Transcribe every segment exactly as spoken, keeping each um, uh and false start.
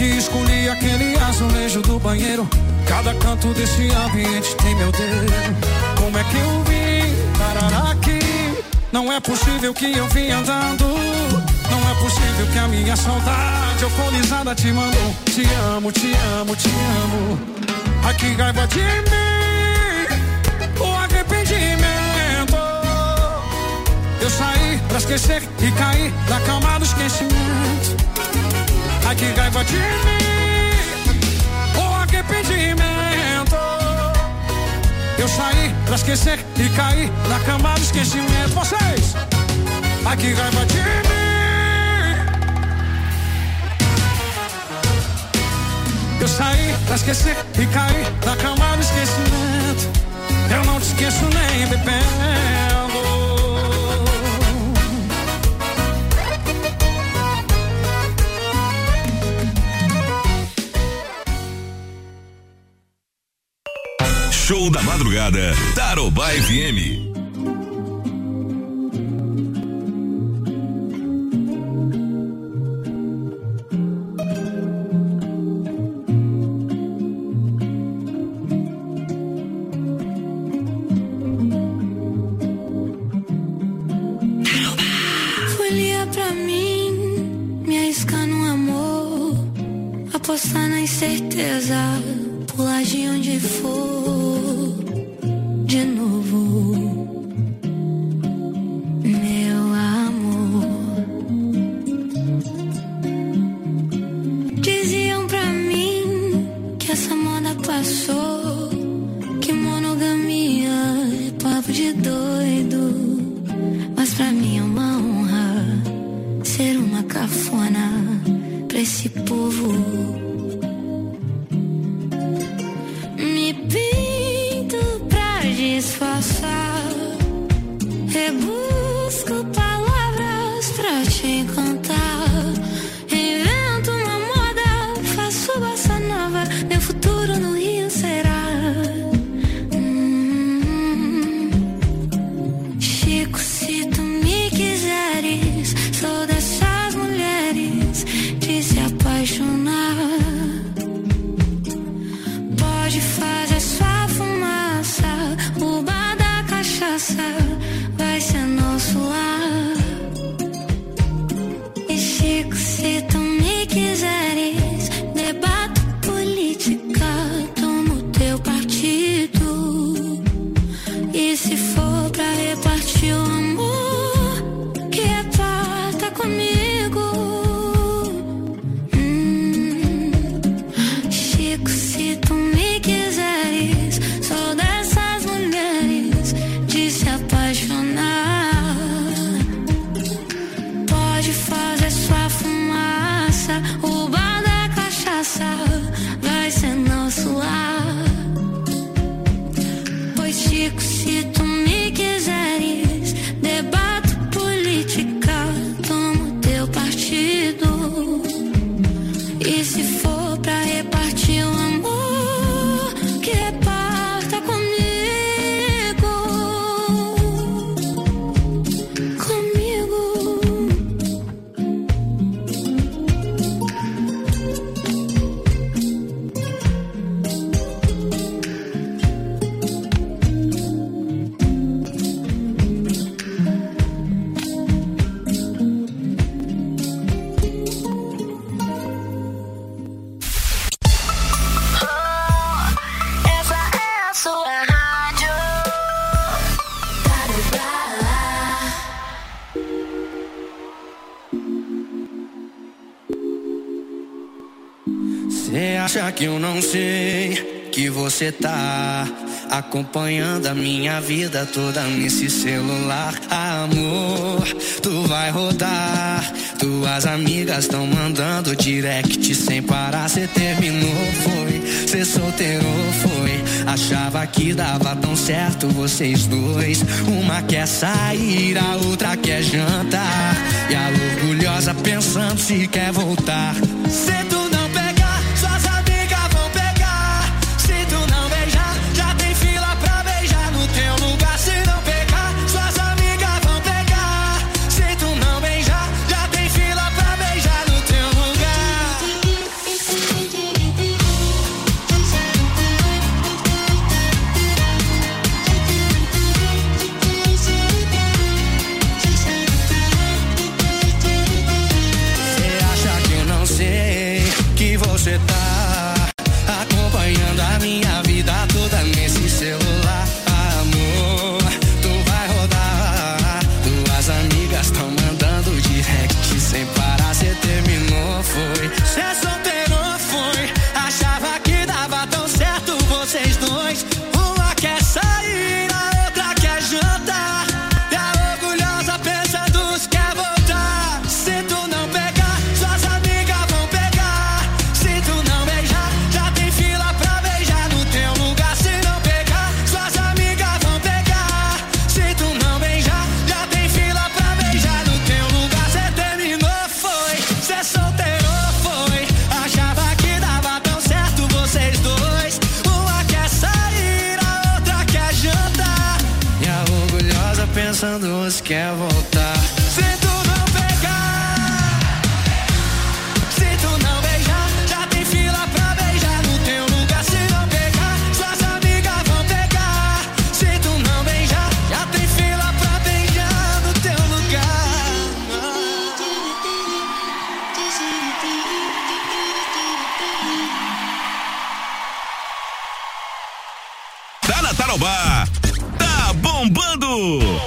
que escolhi aquele azulejo do banheiro. Cada canto desse ambiente tem meu dedo. Como é que eu vim parar aqui? Não é possível que eu vim andando. Não é possível que a minha saudade alcoolizada te mandou. Te amo, te amo, te amo. Ai, que raiva de mim, o arrependimento. Eu saí pra esquecer e caí na cama do esquecimento. Ai, que raiva de mim, o arrependimento. Eu saí pra esquecer e caí na cama do esquecimento. Vocês! Ai, que raiva de mim. Eu saí pra esquecer e caí na cama do esquecimento. Eu não te esqueço nem bebendo. Show da madrugada, Tarobá F M. Folia pra mim, me arriscar no amor, apostar na incerteza, pular de onde for. De novo, meu amor. Diziam pra mim que essa moda passou, que monogamia é papo de doido. Mas pra mim é uma honra ser uma cafona pra esse povo. Disfarçar, rebusco palavras pra te encantar. Invento uma moda, faço bossa nova. Meu futuro no Rio será hum, Chico, se tu me quiseres, sou dessas mulheres de se apaixonar. Pode fazer sua fumaça, o bar da cachaça vai ser nosso lar. E Chico, se tu me quiseres, debato política, tomo teu partido. E se for pra repartir o amor, que reparta comigo. hum, Chico, se tu me quiseres, sou dessas mulheres de se apaixonar. Pode fazer sua fumaça, o bar da cachaça vai ser nosso lar. Pois Chico, se tu me quiseres, debato política, tomo teu partido. E se for pra repartir o amor, que reparta comigo. Comigo. Essa é a sua rádio. Cê acha que eu não sei que você tá acompanhando a minha vida toda nesse celular? Amor, tu vai rodar. Tuas amigas tão mandando direct sem parar. Cê terminou, foi? Cê solteirou, foi? Achava que dava tão certo vocês dois. Uma quer sair, a outra quer jantar. E a orgulhosa pensando se quer voltar. Se tu não pegar, suas amigas vão pegar. Se tu não beijar, já tem fila pra beijar no teu lugar. Se não pegar, suas amigas vão pegar. Se tu não beijar, já tem fila pra beijar no teu lugar. você tá acompanhando a minha vida toda nesse celular. Amor, tu vai rodar. Tuas amigas tão mandando direct sem parar. Cê terminou, foi? Cê solteirou, foi? Achava que dava tão certo vocês dois. Uma quer sair, a outra quer jantar. E a orgulhosa pensa dos quer voltar. Se tu não pegar, suas amigas vão pegar. Se tu não beijar, já tem fila pra beijar no teu lugar. Se não pegar, suas amigas vão pegar. Se tu não beijar, já tem fila pra beijar no teu lugar. Cê terminou, foi? Cê solteirou, foi? Achava que dava tão certo vocês dois. Uma quer sair, a outra quer jantar. E a orgulhosa pensando os quer voltar. Se tu não pegar, se tu não beijar, já tem fila pra beijar no teu lugar. Se não pegar, suas amigas vão pegar. Se tu não beijar, já tem fila pra beijar no teu lugar. Tá na Tarobá, tá bombando.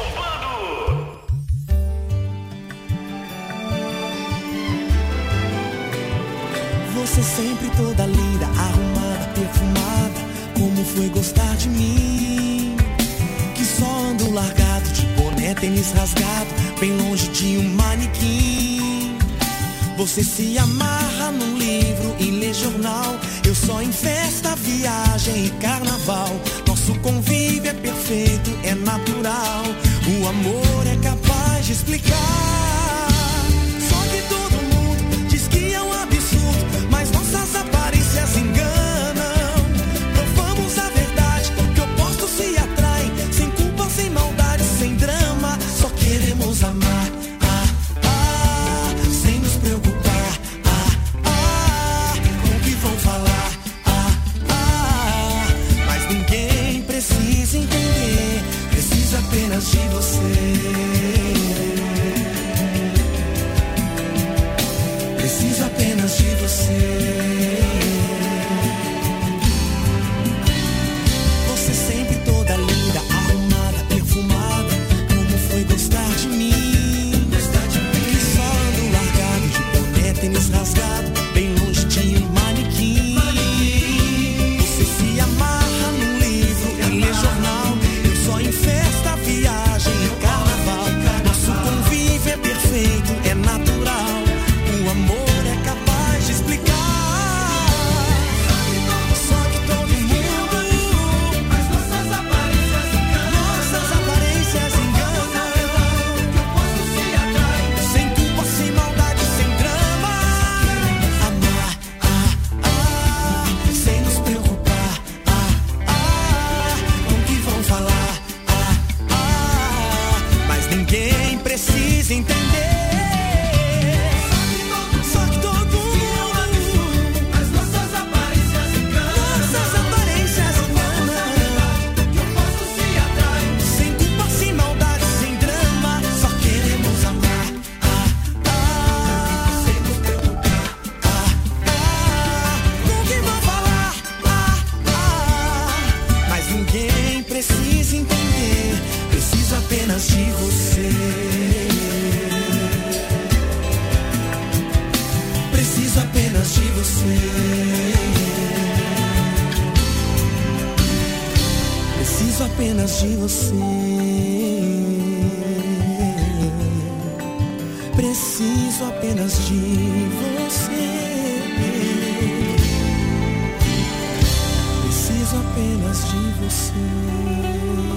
Você sempre toda linda, arrumada, perfumada. Como foi gostar de mim? Que só ando largado, de boné, tênis rasgado, bem longe de um manequim. Você se amarra num livro e lê jornal. Eu só em festa, viagem e carnaval. Nosso convívio é perfeito, é natural. O amor é capaz de explicar. Só que todo mundo diz que é um absurdo, mas nossas aparências enganam. Provamos a verdade, que opostos se atraem. Sem culpa, sem maldade, sem drama. Só queremos amar, ah, ah, sem nos preocupar, ah, ah, com o que vão falar, ah, ah. Mas ninguém precisa entender, precisa apenas de você. Preciso apenas de você. Você sempre toda linda, arrumada, perfumada. Como foi gostar de mim? Que só ando largado, de boné, tênis rasgado, bem longe de um manequim. Você se amarra num livro e lê jornal. Eu só em festa, viagem e carnaval. Nosso convívio é perfeito, é natural. O amor é capaz de explicar. Só que todo mundo, mas nossas aparências enganam. Nossas aparências enganam. Opostos se atraem. Sem culpa, sem maldade, sem drama. Amar, ah, ah, sem nos preocupar, ah, ah, com o que vão falar, ah, ah, mas ninguém precisa entender. Só que todo mundo, mas nossas aparências enganam. Nossas aparências enganam. Que opostos se atraem. Sem culpa, sem maldade, sem drama. Só queremos amar, ah, ah, sem nos preocupar, ah, ah, com o que vão falar, ah, ah, mas ninguém precisa entender. Preciso apenas de você. Preciso apenas de você. Preciso apenas de você. Preciso apenas de você. Preciso apenas de você.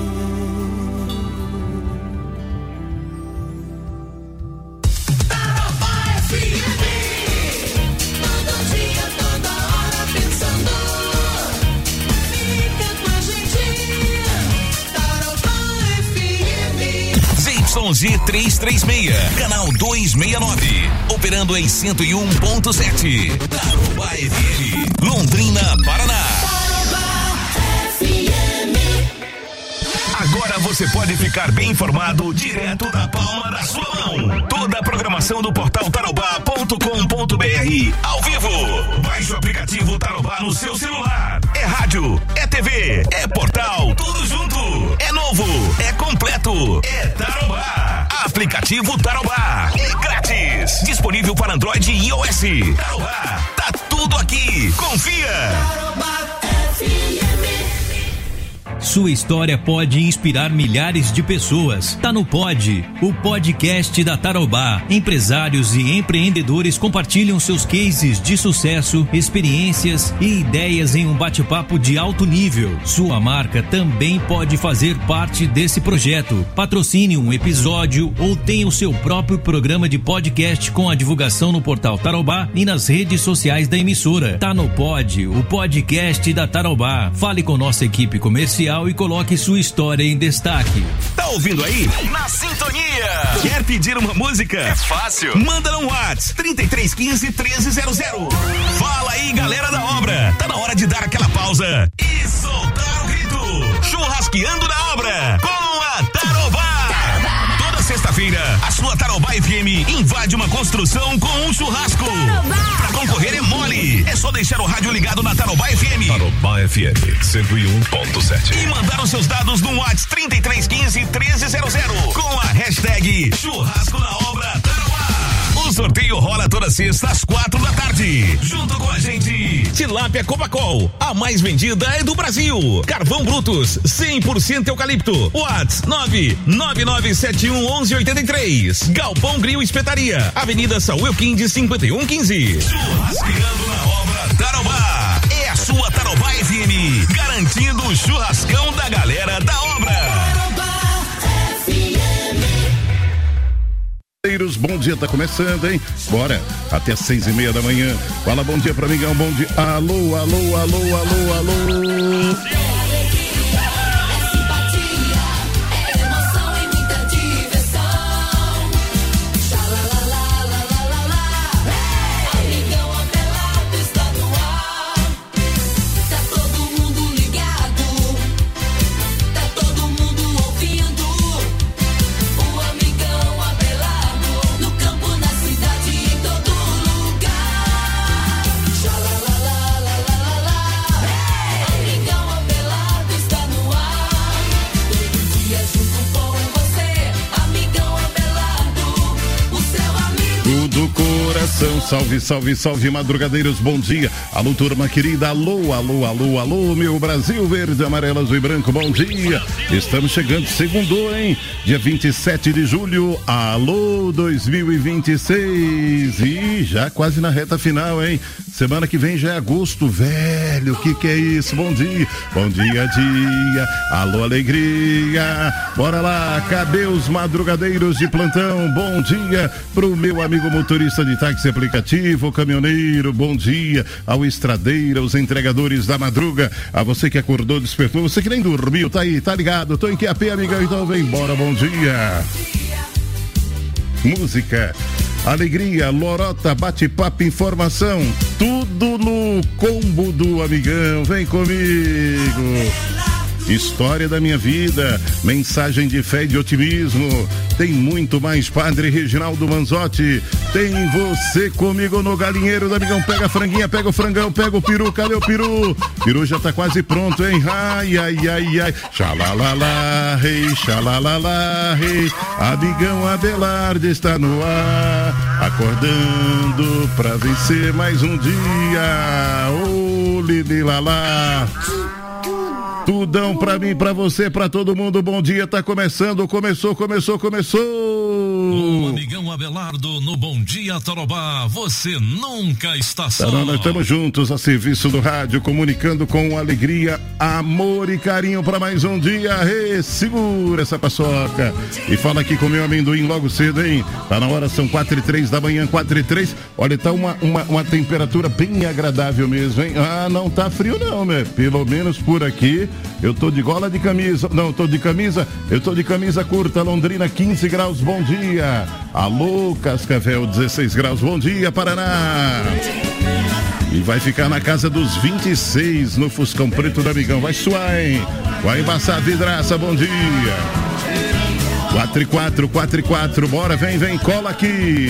Y Z trezentos e trinta e seis, canal duzentos e sessenta e nove, operando em cento e um ponto sete. Tarobá F M, Londrina, Paraná. Agora Agora você pode ficar bem informado direto da palma da sua mão. Toda a programação do portal tarobá ponto com ponto br ao vivo. Baixe o aplicativo Tarobá no seu celular. É rádio, é T V, é portal, tudo junto. É novo, é completo, é Tarobá. Aplicativo Tarobá. É grátis. Disponível para Android e iOS. Tarobá. Tá tudo aqui. Confia. Tarobá F M. Sua história pode inspirar milhares de pessoas. Tá no Pod, o podcast da Tarobá. Empresários e empreendedores compartilham seus cases de sucesso, experiências e ideias em um bate-papo de alto nível. Sua marca também pode fazer parte desse projeto. Patrocine um episódio ou tenha o seu próprio programa de podcast com a divulgação no portal Tarobá e nas redes sociais da emissora. Tá no Pod, o podcast da Tarobá. Fale com nossa equipe comercial e coloque sua história em destaque. Tá ouvindo aí? Na sintonia. Quer pedir uma música? É fácil. Manda no WhatsApp trinta e três quinze, treze zero zero. Fala aí, galera da obra. Tá na hora de dar aquela pausa e soltar o grito. Churrasqueando na obra com a Tarobá. Toda sexta-feira, a sua Tarobá F M invade uma construção com um churrasco. Tarobá. Pra concorrer é mole. É só deixar o rádio ligado na Tarobá F M. Tarobá F M cento e um ponto sete. E mandar os seus dados no WhatsApp trinta e três quinze, treze zero zero com a hashtag Churrasco na Obra Tarobá. O sorteio rola toda sexta às quatro da tarde. Junto com a gente, Tilápia Copacol, a mais vendida é do Brasil. Carvão Brutus, cem por cento eucalipto. WhatsApp nove nove nove sete um um um oito três. Galpão Grill Espetaria, Avenida Saúl Elquinde, cinquenta e um quinze. Churrasqueando na Obra Tarobá. É a sua Tarobá F M, garantindo o churrascão da galera da obra. Tarobá F M. Bom dia, tá começando, hein? Bora, até seis e meia da manhã. Fala bom dia pra mim, um bom dia. Alô, alô, alô, alô, alô. Do coração, salve, salve, salve, madrugadeiros, bom dia. Alô, turma querida, alô, alô, alô, alô, meu Brasil verde, amarelo, azul e branco, bom dia. Estamos chegando, segundo, hein? Dia vinte e sete de julho, alô, dois mil e vinte e seis. E já quase na reta final, hein? Semana que vem já é agosto, velho, o que que é isso? Bom dia, bom dia, dia, alô, alegria. Bora lá, cadê os madrugadeiros de plantão? Bom dia pro meu amigo motorista de táxi aplicativo, caminhoneiro, bom dia ao estradeiro, aos entregadores da madruga, a você que acordou, despertou, você que nem dormiu, tá aí, tá ligado, tô em Q A P, amigão, então vem embora, bom dia. Música, alegria, lorota, bate-papo, informação, tudo no combo do amigão, vem comigo. História da minha vida, mensagem de fé e de otimismo. Tem muito mais, Padre Reginaldo Manzotti. Tem você comigo no galinheiro do amigão. Pega a franguinha, pega o frangão, pega o peru. Cadê o peru? Peru já tá quase pronto, hein? Ai, ai, ai, ai. Xalalala, rei, xalalala, rei. Amigão Abelardo está no ar, acordando pra vencer mais um dia. Ô, lililalá. Tudão pra mim, pra você, pra todo mundo, bom dia, tá começando, começou, começou, começou. O amigão Abelardo no Bom Dia Tarobá, você nunca está só. Tá, nós estamos juntos a serviço do rádio, comunicando com alegria, amor e carinho pra mais um dia. Rê, segura essa paçoca e fala aqui com o meu amendoim logo cedo, hein? Tá na hora, são quatro e três da manhã, quatro e três. Olha, tá uma, uma, uma temperatura bem agradável mesmo, hein? Ah, não tá frio não, né? Pelo menos por aqui. Eu tô de gola de camisa, não, tô de camisa, eu tô de camisa curta, Londrina, quinze graus, bom dia. Alô, Cascavel, dezesseis graus, bom dia, Paraná. E vai ficar na casa dos vinte e seis no Fuscão Preto do Amigão. Vai suar, hein? Vai embaçar a vidraça, bom dia. quatro e quatro, quatro e quatro, bora, vem, vem, cola aqui.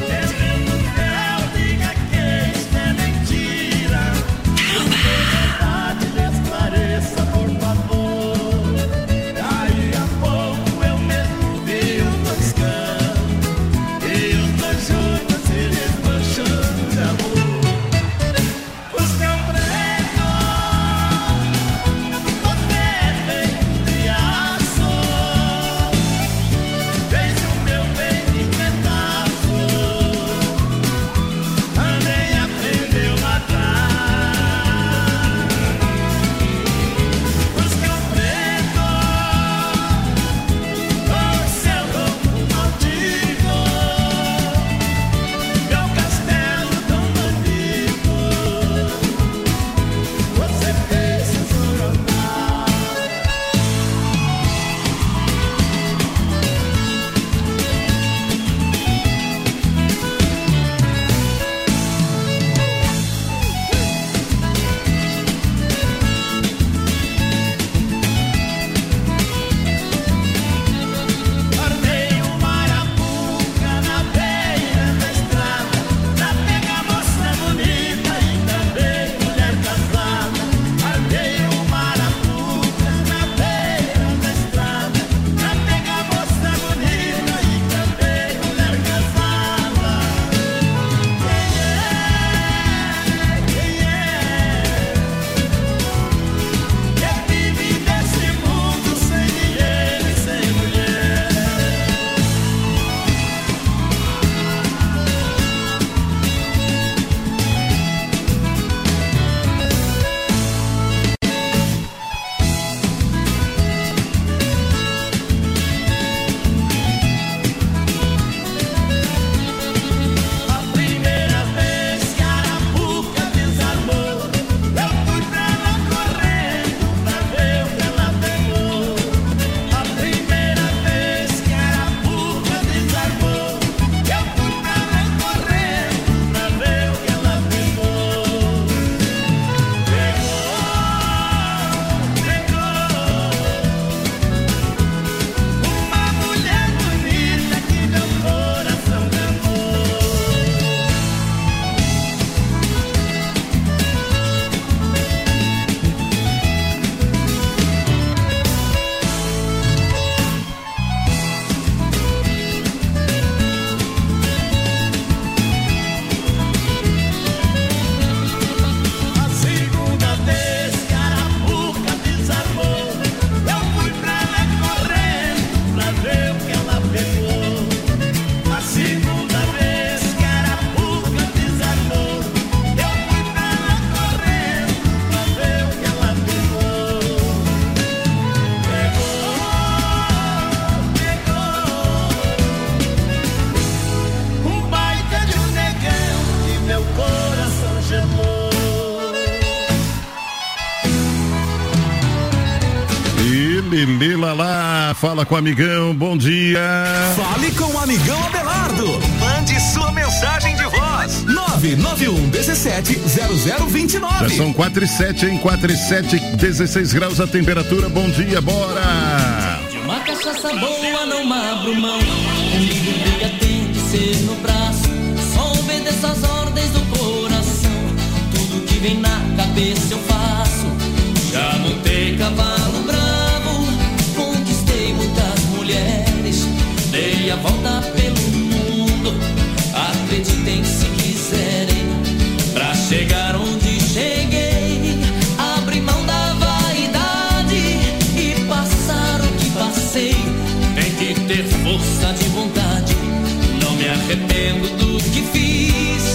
Lila lá, fala com o amigão, bom dia. Fale com o amigão Abelardo. Mande sua mensagem de voz. nove nove um dezessete zero zero vinte e nove. Já são quatro e sete, em quatro e sete, dezesseis graus a temperatura, bom dia, bora. De uma cachaça boa não abro mão. Comigo briga tem que ser no braço. Só obedeço as ordens do coração. Tudo que vem na cabeça eu faço. Já montei cavalo bravo, conquistei muitas mulheres, dei a volta pelo mundo. Acreditem se quiserem, pra chegar onde cheguei, abri mão da vaidade e passar o que passei. Tem que ter força de vontade, não me arrependo do que fiz.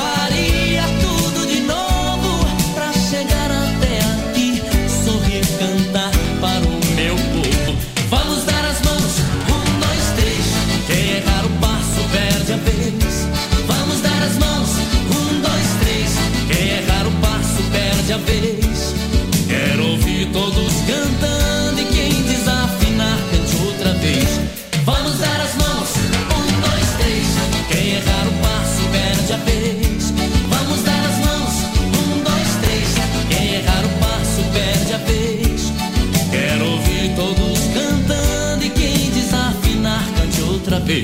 Faria tudo de novo pra chegar até aqui, sorrir, cantar para o meu povo. Vamos dar as mãos, um, dois, três. Quem errar o passo perde a vez. Vamos dar as mãos, um, dois, três. Quem errar o passo perde a vez. Quero ouvir todos cantando e quem desafinar cante outra vez. Vamos dar as mãos, um, dois, três. Quem errar o passo perde a vez. Vamos dar as mãos, vez.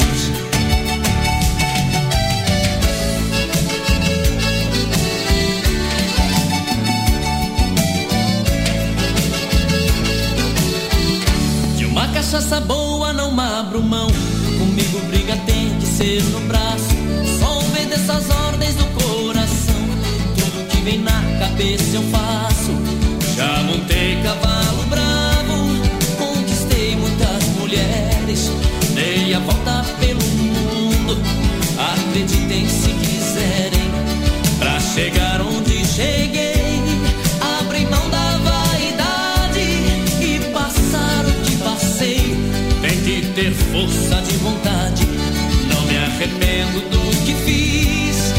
De uma cachaça boa não abro mão, comigo briga tem que ser no braço. Só obedeço as ordens do coração, tudo que vem na cabeça eu faço. Já montei cavalo bravo, conquistei muitas mulheres, dei a volta pelo mundo, acreditem se quiserem. Pra chegar onde cheguei, abri mão da vaidade e passar o que passei. Tem que ter força de vontade, não me arrependo do que fiz.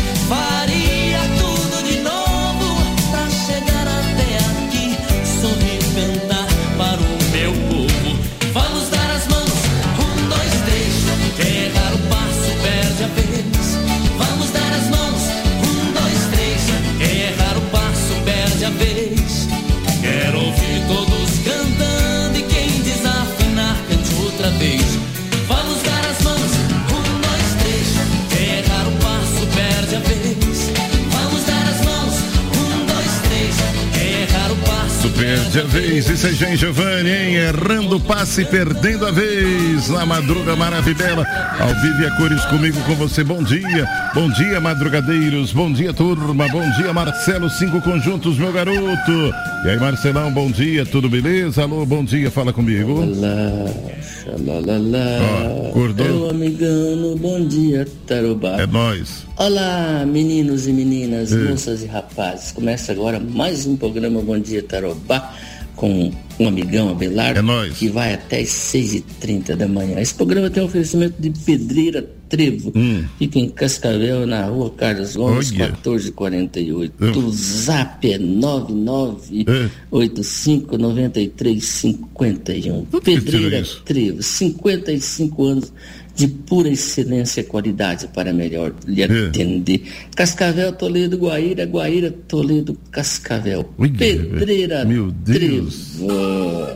Faria tudo de novo pra chegar até aqui, sorrir, cantar para o meu povo. Vamos dar as mãos, um, dois, três. Quem errar o passo perde a vez. Vamos dar as mãos, um, dois, três. Quem errar o passo perde a vez. Quero ouvir todos cantando e quem desafinar cante outra vez. Vamos dar as mãos, um, dois, três. Quem errar o passo perde a vez. Vamos dar as mãos, um, dois, três. Quem errar o passo Perde a vez, isso é Jean Giovanni, hein? Errando o passe, perdendo a vez. Na madruga maravilhosa, ao vivo e a cores comigo, com você. Bom dia, bom dia, madrugadeiros. Bom dia, turma. Bom dia, Marcelo. Cinco conjuntos, meu garoto. E aí, Marcelão, bom dia, tudo beleza? Alô, bom dia, fala comigo. Olá, xalalala. Ó, acordou? Meu amigano, bom dia, Tarobá. É nóis. Olá, meninos e meninas, É. moças e rapazes. Começa agora mais um programa Bom Dia Tarobá com um amigão, Abelardo, É nóis. que vai até as seis e trinta da manhã. Esse programa tem um oferecimento de Pedreira Trevo, Hum. fica em Cascavel, na rua Carlos Gomes, Olha. quatorze quarenta e oito. Hum. O zap é nove nove oito cinco nove três cinco um. que Pedreira tira isso? Trevo, cinquenta e cinco anos de pura excelência e qualidade para melhor lhe atender. Cascavel, Toledo, Guaíra, Guaíra, Toledo, Cascavel. Ui, Pedreira meu Deus. Trevo.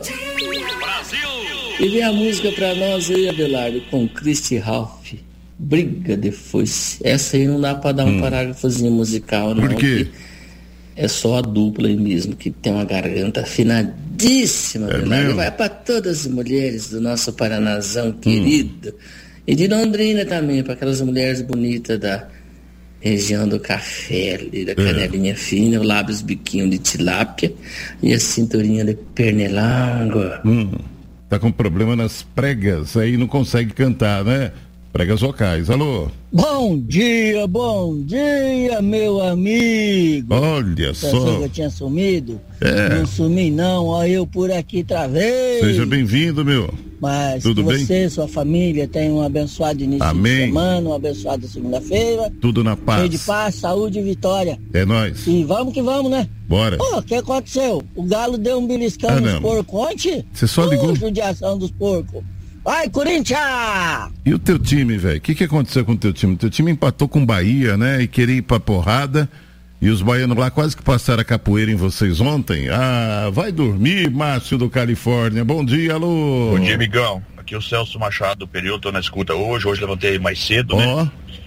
E vem a música pra nós aí, Abelardo, com Christy Ralph. Briga de foice. Essa aí não dá pra dar um Hum. parágrafozinho musical, não. Por quê? que É só a dupla aí mesmo, que tem uma garganta afinadíssima, É Abelardo. mesmo? E vai pra todas as mulheres do nosso Paranazão querido. E de Londrina também, para aquelas mulheres bonitas da região do café, ali, da canelinha fina, o lábios biquinho de tilápia e a cinturinha de pernelango. Hum, tá com problema nas pregas, aí não consegue cantar, né? Pregas vocais. Alô? Bom dia, bom dia, meu amigo. Olha Você só. achou que eu tinha sumido? É. Não sumi não, ó, eu por aqui outra vez. Seja bem-vindo, meu. Mas Tudo que bem? você e sua família tenham um abençoado início Amém. de semana, uma abençoada segunda-feira. Tudo na Cheio de paz. paz, saúde e vitória. É nóis. E vamos que vamos, né? Bora. Pô, o que aconteceu? O galo deu um beliscão Ah, nos não. porcos ontem? Você só Uh, ligou? judiação dos porcos. Vai, Corinthians! E o teu time, velho? O que, que aconteceu com o teu time? O teu time empatou com o Bahia, né? E queria ir pra porrada. E os baianos lá quase que passaram a capoeira em vocês ontem. Ah, vai dormir, Márcio do Califórnia. Bom dia, alô. Bom dia, amigão. Aqui é o Celso Machado do período, tô na escuta hoje. Hoje levantei mais cedo, Ó. né?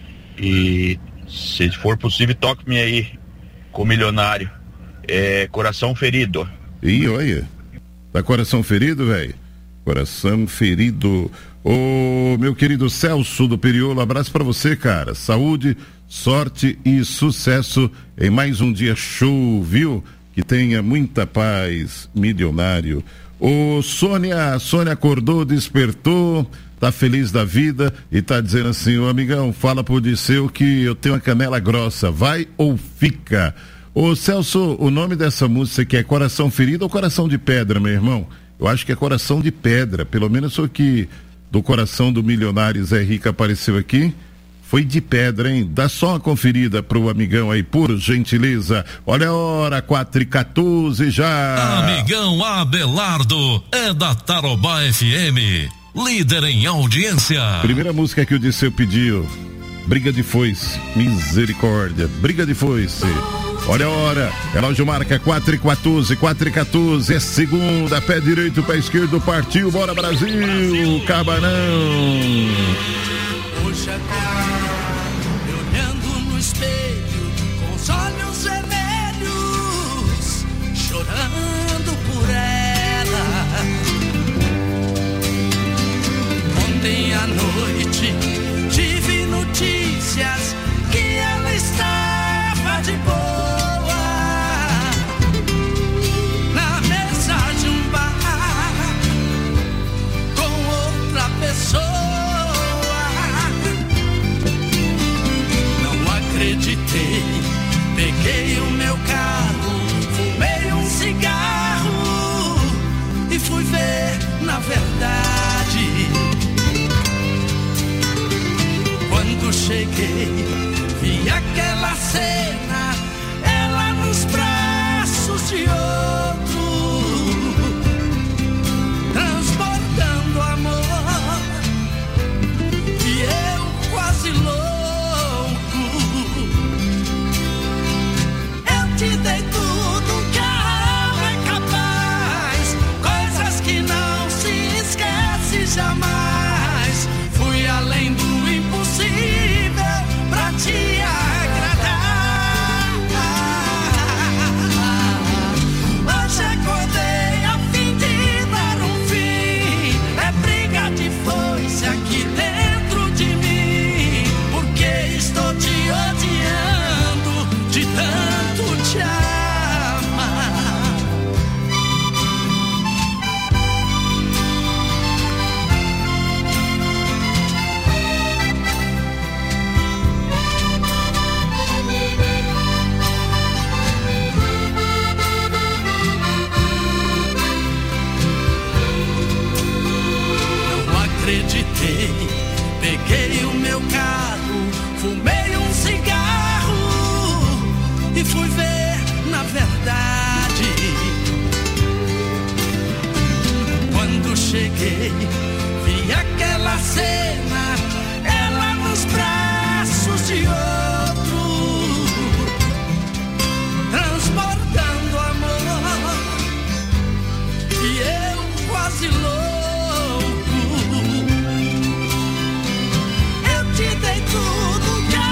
E se for possível, toque-me aí com o milionário. É Coração Ferido. Ih, olha. Tá coração ferido, velho? Coração ferido. Ô, meu querido Celso do Periolo, abraço pra você, cara. Saúde, sorte e sucesso em mais um dia show, viu? Que tenha muita paz, milionário. Ô, Sônia, Sônia acordou, despertou, tá feliz da vida e tá dizendo assim, ô amigão, fala pro Disseu que eu tenho uma canela grossa, vai ou fica? Ô, Celso, o nome dessa música aqui é Coração Ferido ou Coração de Pedra, meu irmão? Eu acho que é Coração de Pedra, pelo menos o que do coração do milionário Zé Rica apareceu aqui, foi de pedra, hein? Dá só uma conferida pro amigão aí, por gentileza. Olha a hora, quatro e quatorze já. Amigão Abelardo é da Tarobá F M, líder em audiência. Primeira música que o Disseu pediu, Briga de Foice, misericórdia, Briga de Foice. Olha a hora, relógio marca quatro e quatorze, quatro e quatorze, é segunda, pé direito, pé esquerdo, partiu, bora Brasil, Cabanão. Hoje acordei olhando no espelho, com os olhos vermelhos, chorando por ela. Ontem à noite tive notícias que ela estava de boa. Pessoa, não acreditei. Peguei o meu carro, fumei um cigarro e fui ver na verdade. Quando cheguei, vi aquela cena, ela nos braços de outro, transportando amor. E eu quase louco. Eu te dei tudo que a alma é capaz, coisas que não se esquece jamais. Fui além do impossível pra te agradar. Hoje acordei a fim de dar um fim. É briga de foice aqui dentro. Estou te odiando de tanto te amar. Não acreditei, peguei o meu carro, fumei um cigarro e fui ver na verdade. Quando cheguei, vi aquela cena, ela nos braços de outro, transportando amor. E eu quase louco. Eu te dei tudo.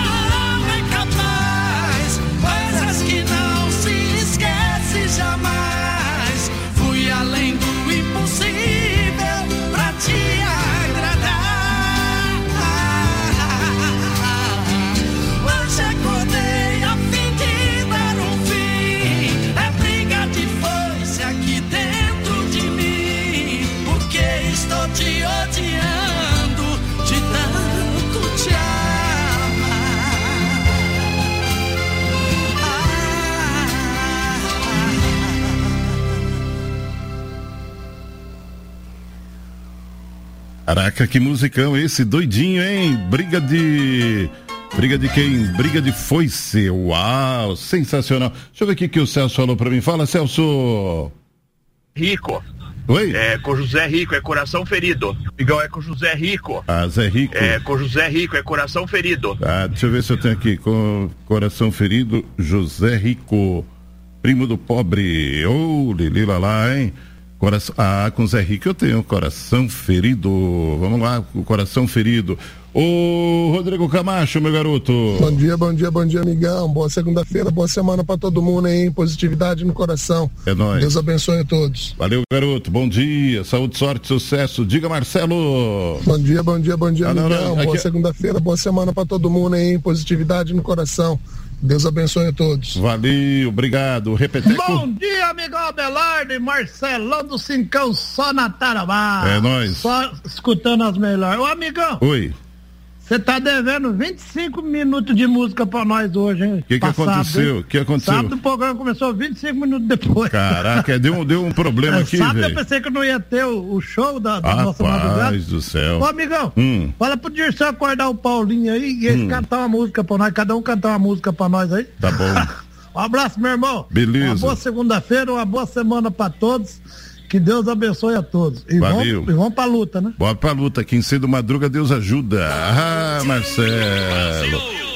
Jamais fui além do impossível pra te agradar. Hoje acordei a fim de dar um fim. É briga de foice aqui dentro de mim, porque estou te odiando de tanto te amar. Caraca, que musicão esse, doidinho, hein? Briga de... Briga de quem? Briga de foice. Uau, sensacional. Deixa eu ver o que, que o Celso falou pra mim. Fala, Celso. Rico. Oi? É com José Rico, é coração ferido. Igual é com José Rico. Ah, Zé Rico. É com José Rico, é coração ferido. Ah, deixa eu ver se eu tenho aqui. Com coração ferido, José Rico. Primo do pobre. Ô, oh, Lili lá, hein? Coração, ah, com Zé Rico eu tenho coração ferido. Vamos lá, o coração ferido. Ô, Rodrigo Camacho, meu garoto. Bom dia, bom dia, bom dia, amigão. Boa segunda-feira, boa semana pra todo mundo aí, positividade no coração. É nóis. Deus abençoe a todos. Valeu, garoto. Bom dia, saúde, sorte, sucesso. Diga, Marcelo. Bom dia, bom dia, bom dia, ah, amigão. Não, não. Boa Aqui... segunda-feira, boa semana pra todo mundo aí, positividade no coração. Deus abençoe a todos. Valeu, obrigado. Repeteco. Bom dia, amigão Abelardo e Marcelão do Cincão, só na Tarabá. É nóis. Só escutando as melhores. Ô, amigão. Oi. Você tá devendo vinte e cinco minutos de música pra nós hoje, hein? O que que aconteceu? O que aconteceu? Sábado o programa começou vinte e cinco minutos depois. Caraca, deu, deu um problema aqui, velho. Sábado eu pensei que não ia ter o, o show da, da nossa madrugada. Rapaz do céu. Ô, amigão, hum. fala pro Dirceu acordar o Paulinho aí e ele hum. cantar uma música pra nós, cada um cantar uma música pra nós aí. Tá bom. Um abraço, meu irmão. Beleza. Uma boa segunda-feira, uma boa semana pra todos. Que Deus abençoe a todos. E Valeu. Vamos, e vamos pra luta, né? Bora pra luta. Quem cedo madruga, Deus ajuda. Ah, Marcelo.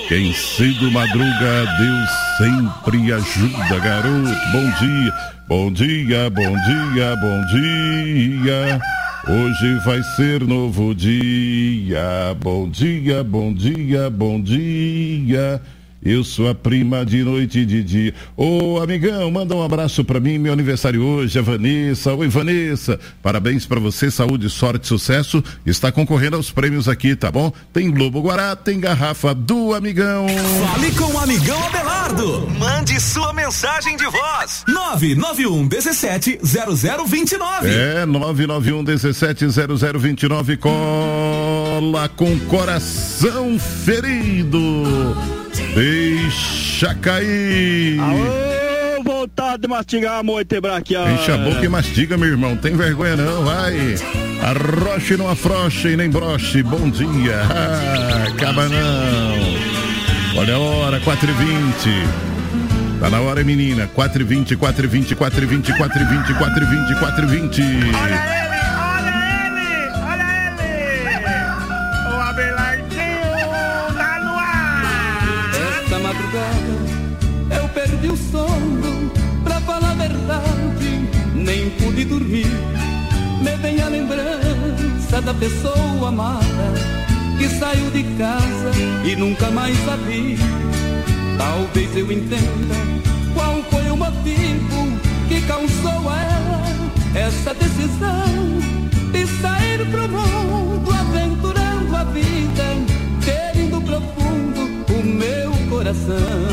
Quem cedo madruga, Deus sempre ajuda, garoto. Bom dia, bom dia, bom dia, bom dia. Hoje vai ser novo dia. Bom dia, bom dia, bom dia. Eu sou a prima de noite e de dia. Ô, amigão, manda um abraço pra mim, meu aniversário hoje, a Vanessa. Oi, Vanessa, parabéns pra você, saúde, sorte, sucesso. Está concorrendo aos prêmios aqui, tá bom? Tem Globo Guará, tem garrafa do amigão. Fale com o amigão Abelardo. Mande sua mensagem de voz. nove nove um um sete zero zero dois nove. É, nove nove um um sete zero zero dois nove. Cola com coração ferido. Deixa cair. Aô, vontade de mastigar a moita braquial. Enche a boca e mastiga, meu irmão. Tem vergonha não, vai. Arroche, não afroche e nem broche. Bom dia. Ah, acaba não. Olha a hora, quatro e vinte. Tá na hora, menina. quatro e vinte, quatro e vinte, quatro e vinte, quatro e vinte, quatro e vinte, quatro e vinte. Olha ele, olha ele, olha ele. O Abelardinho tá no ar. Esta madrugada eu perdi o sono, pra falar a verdade, nem pude dormir. Me vem a lembrança da pessoa amada que saiu de casa e nunca mais a vi. Talvez eu entenda qual foi o motivo que causou a ela essa decisão de sair pro mundo, aventurando a vida, querendo profundo o meu coração.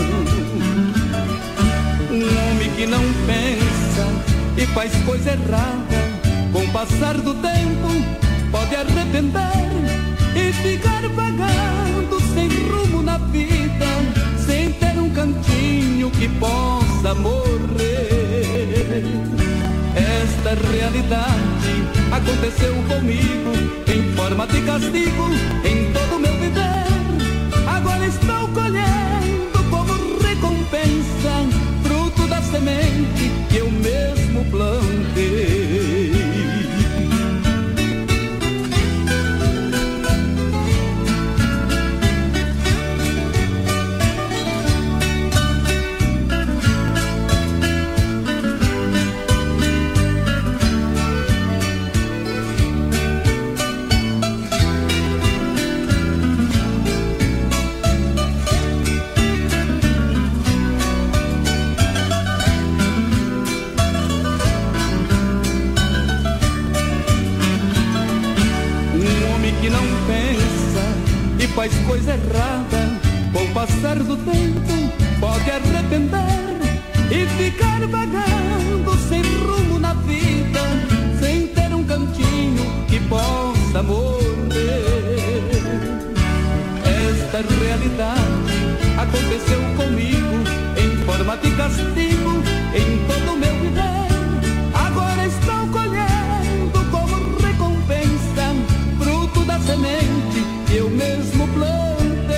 Um homem que não pensa e faz coisa errada, com o passar do tempo pode arrepender e ficar vagando sem rumo na vida, sem ter um cantinho que possa morrer. Esta realidade aconteceu comigo em forma de castigo em todo o meu viver. Agora estou colhendo como recompensa fruto da semente que eu mesmo plantei. Faz coisa errada, com o passar do tempo pode arrepender e ficar vagando sem rumo na vida, sem ter um cantinho que possa morrer. Esta realidade aconteceu comigo em forma de castigo em todo o meu viver. Agora estou colhendo como recompensa fruto da semente que eu mesmo plantei.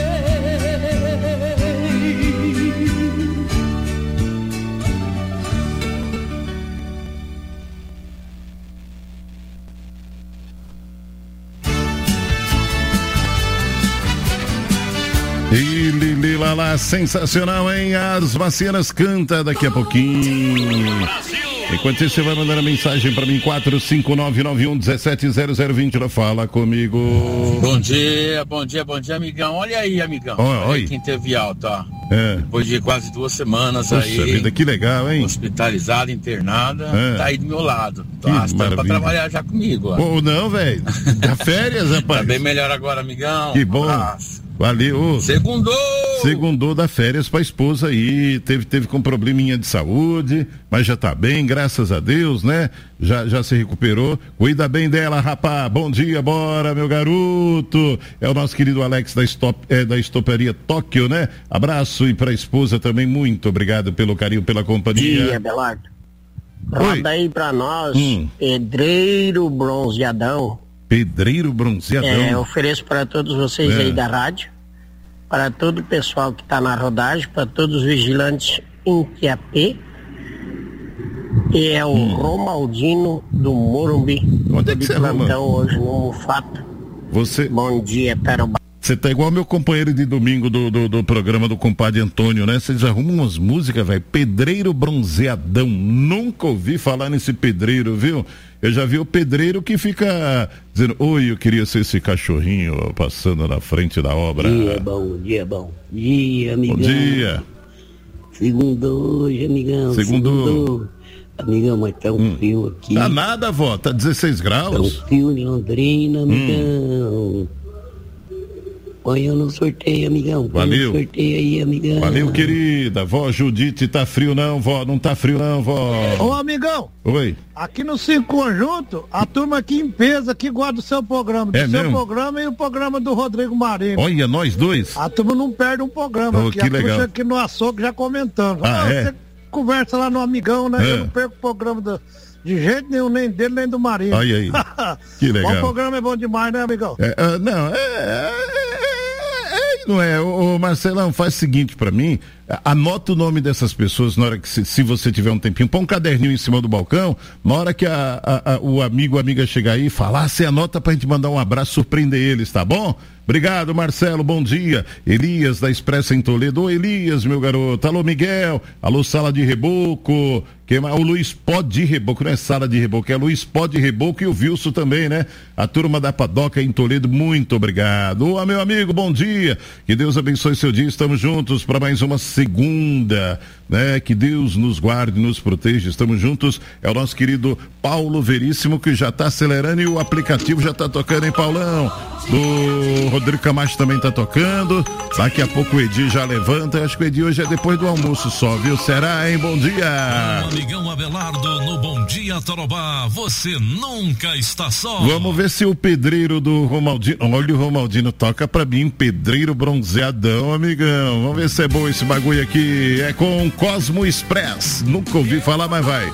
E Lili Lala, sensacional, hein? As Vacinas canta daqui a pouquinho. Enquanto isso, você vai mandar a mensagem para mim, quatro cinco nove nove um um sete zero zero dois zero. Fala comigo. Bom dia, bom dia, bom dia, amigão. Olha aí, amigão. Oi, Olha oi. aí quem teve alta, ó. É. Depois de quase duas semanas. Poxa aí. vida, que legal, hein? Hospitalizada, internada, É. tá aí do meu lado. Tô Que arrastando pra maravilha. trabalhar já comigo, ó. Ou não, velho? Dá férias, rapaz. Tá bem melhor agora, amigão. Que bom. Abraço. Valeu. Segundou! Segundou da férias pra esposa aí, teve, teve com probleminha de saúde, mas já tá bem, graças a Deus, né? Já, já se recuperou. Cuida bem dela, rapá. Bom dia, bora, meu garoto. É o nosso querido Alex da, Stop, é, da Estoperia Tóquio, né? Abraço e pra esposa também, muito obrigado pelo carinho, pela companhia. Dia, Belardo. Roda aí pra nós, Hum. Pedreiro Bronzeadão. Pedreiro Bronzeadão. É, ofereço para todos vocês É. aí da rádio, para todo o pessoal que está na rodagem, para todos os vigilantes em Quiapé. E é o Hum. Romaldino do Morumbi. Onde é que de você plantão arruma? hoje no Mufato. Você... Bom dia, Tarobá. Você tá igual meu companheiro de domingo do, do, do programa do compadre Antônio, né? Vocês arrumam umas músicas, velho. Pedreiro bronzeadão. Nunca ouvi falar nesse pedreiro, viu? Eu já vi o pedreiro que fica dizendo, oi, eu queria ser esse cachorrinho passando na frente da obra. Dia bom, dia bom. Dia, amigão. Bom dia. Segundo hoje, amigão. Segundo. Segundo. Amigão, mas tá um hum. frio aqui. Tá nada, vó. Tá dezesseis graus. Tá um frio em Londrina, amigão. Hum. Põe eu no sorteio, amigão. Põe Valeu. no sorteio aí, amigão. Valeu, querida. Vó Judite, tá frio não, vó? Não tá frio não, vó? Ô, amigão. Oi. Aqui no Cinco Conjunto, a turma aqui em peso aqui gosta do seu programa. Do É seu mesmo? programa e o programa do Rodrigo Marinho. Olha, nós dois. A turma não perde um programa. Oh, aqui. que a legal. turma aqui no açougue já comentando. Ah, é? Você conversa lá no amigão, né? É. Eu não perco o programa do, de jeito nenhum, nem dele, nem do Marinho. Olha aí. Que legal. O programa é bom demais, né, amigão? É, ah, não, é, é, é, não é, ô, ô, Marcelão, faz o seguinte pra mim, anota o nome dessas pessoas na hora que, se, se você tiver um tempinho, põe um caderninho em cima do balcão, na hora que a, a, a, o amigo ou amiga chegar aí e falar, você anota pra gente mandar um abraço, surpreender eles, tá bom? Obrigado, Marcelo, bom dia. Elias da Expressa em Toledo. Ô, Elias, meu garoto. Alô, Miguel. Alô, Sala de Reboco. Quem mais? O Luiz Pó de Reboco, não é Sala de Reboco, é Luiz Pó de Reboco e o Wilson também, né? A turma da Padoca em Toledo, muito obrigado. Ô, meu amigo, bom dia. Que Deus abençoe seu dia. Estamos juntos para mais uma segunda, né? Que Deus nos guarde, nos proteja. Estamos juntos. É o nosso querido Paulo Veríssimo, que já está acelerando e o aplicativo já está tocando, hein, Paulão? Do Rodrigo Camacho também tá tocando. Daqui a pouco o Edi já levanta. Eu acho que o Edi hoje é depois do almoço só, viu? Será, hein? Bom dia. Amigão Abelardo, no Bom Dia Tarobá, você nunca está só. Vamos ver se o pedreiro do Romaldino. Olha, o Romaldino toca pra mim, pedreiro bronzeadão, amigão. Vamos ver se é bom esse bagulho aqui. É com Cosmo Express. Nunca ouvi falar, mas vai.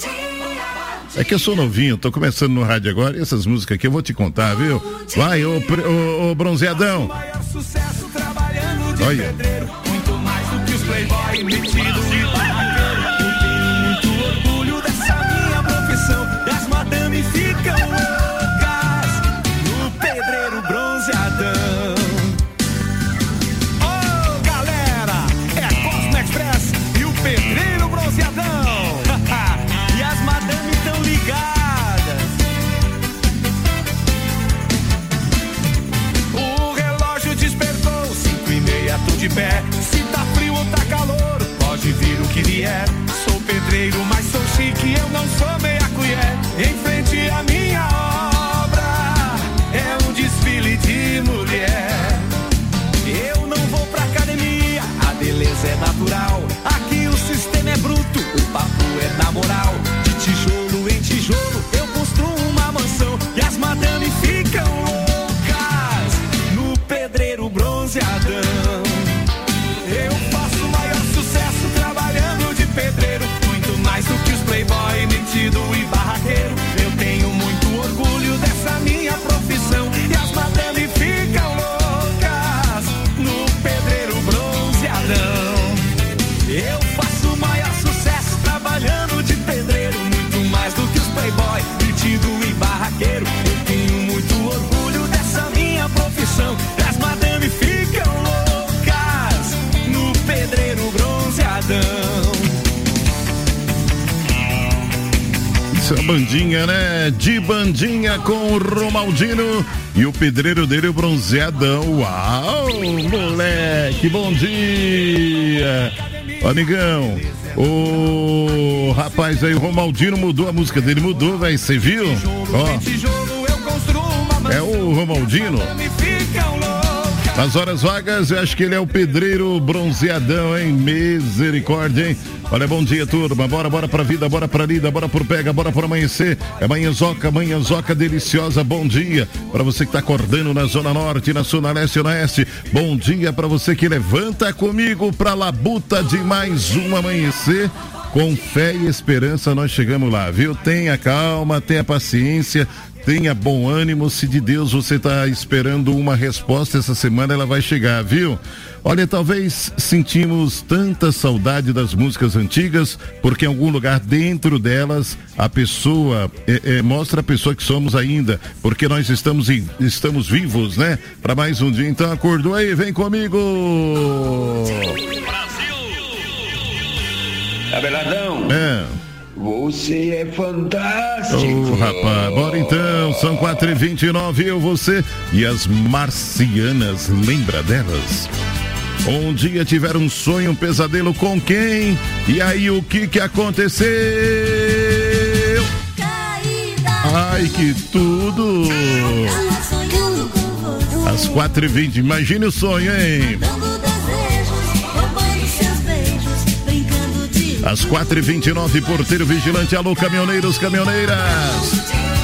É que eu sou novinho, tô começando no rádio agora, e essas músicas aqui eu vou te contar, viu? Vai, ô, ô, ô bronzeadão. Olha. Muito mais do que os playboy metido e barraqueiro. Eu tenho muito orgulho dessa minha profissão. E as madame ficam loucas no pedreiro bronzeadão. Ô, galera, é a Cosmo Express e o pedreiro bronzeadão. E as madame estão ligadas. O relógio despertou, cinco e meia, tô de pé. Se tá frio ou tá calor, pode vir o que vier. Sou pedreiro, mas sou chique, eu não sou meia colher. Em frente à minha obra, é um desfile de mulher. Eu não vou pra academia, a beleza é natural. Aqui o sistema é bruto, o papo é na moral. De tijolo em tijolo, eu construo uma mansão. E as madame ficam loucas no pedreiro bronzeadão. Eu faço o maior sucesso trabalhando de pedreiro. Muito mais do que os playboy metido e barraqueiro. Eu tenho muito orgulho dessa minha profissão. E as madame ficam loucas no pedreiro bronzeadão. Eu faço o maior sucesso trabalhando de pedreiro. Muito mais do que os playboy metido e barraqueiro. Eu tenho muito orgulho dessa minha profissão. E as madame ficam loucas no pedreiro bronzeadão. Isso é bandinha, né? De bandinha com o Romaldino e o pedreiro dele, o bronzeadão. Uau, moleque, bom dia. Ô, amigão, o rapaz aí, o Romaldino mudou a música dele, mudou, velho, você viu? Ó, é o Romaldino. Nas horas vagas, eu acho que ele é o pedreiro bronzeadão, hein? Misericórdia, hein? Olha, bom dia, turma. Bora, bora pra vida, bora pra lida, bora pro pega, bora pro amanhecer. É manhãzoca, manhãzoca deliciosa. Bom dia pra você que tá acordando na Zona Norte, na Zona Leste e na Oeste. Bom dia pra você que levanta comigo pra labuta de mais um amanhecer. Com fé e esperança nós chegamos lá, viu? Tenha calma, tenha paciência, tenha bom ânimo. Se de Deus você está esperando uma resposta essa semana, ela vai chegar, viu? Olha, talvez sentimos tanta saudade das músicas antigas, porque em algum lugar dentro delas a pessoa é, é, mostra a pessoa que somos ainda, porque nós estamos, em, estamos vivos, né? Para mais um dia. Então acordou aí, vem comigo! Abelardão. É. Você é fantástico. Ô, oh, rapaz, bora então. São quatro e vinte e nove, eu, você e as marcianas, lembra delas? Um dia tiveram um sonho, um pesadelo com quem? E aí o que que aconteceu? Ai, que tudo! Às quatro e vinte, imagine o sonho, hein? Às quatro e vinte e nove, porteiro vigilante, alô caminhoneiros, caminhoneiras.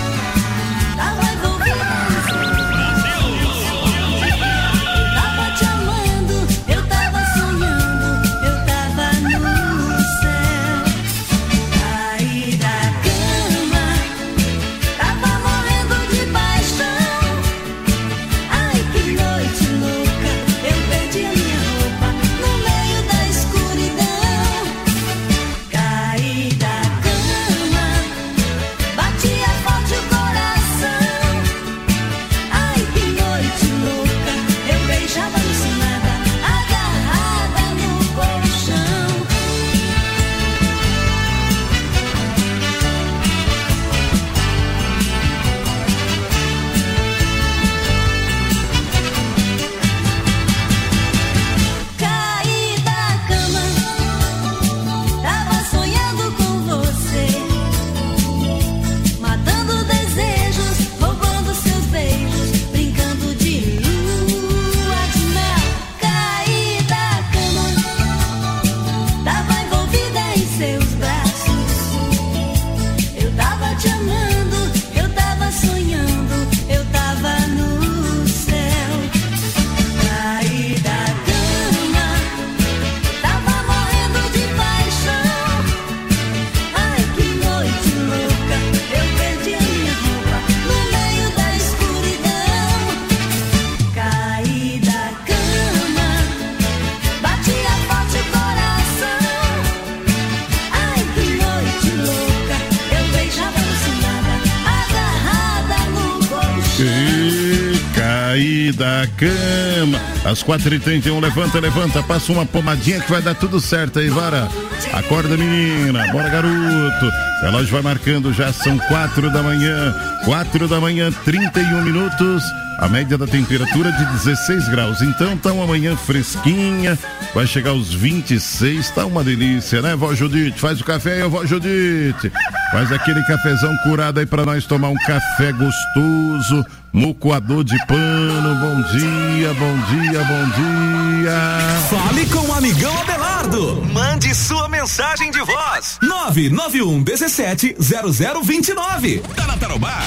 Da cama, às quatro e trinta e um, levanta, levanta, passa uma pomadinha que vai dar tudo certo aí, Vara. Acorda, menina, bora, garoto. O relógio vai marcando, já são quatro da manhã, quatro da manhã, trinta e um minutos. A média da temperatura de dezesseis graus. Então tá uma manhã fresquinha, vai chegar aos vinte e seis, tá uma delícia, né, vó Judite? Faz o café aí, vó Judite. Faz aquele cafezão curado aí pra nós tomar um café gostoso, no coador de pano. Bom dia, bom dia, bom dia. Fale com o amigão Abelardo. Mande sua mensagem de voz. nove nove um um sete zero zero dois nove. Tá na Tarobá?